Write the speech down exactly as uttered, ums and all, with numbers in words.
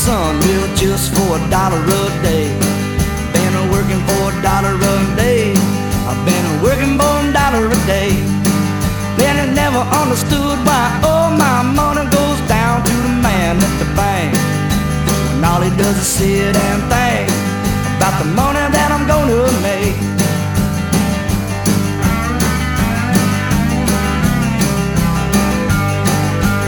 son live just for a dollar a day. Been working for a dollar a day. I've been working for a dollar a day. Then I never understood why all my money goes down to the man at the bank, when all he does is sit and think about the money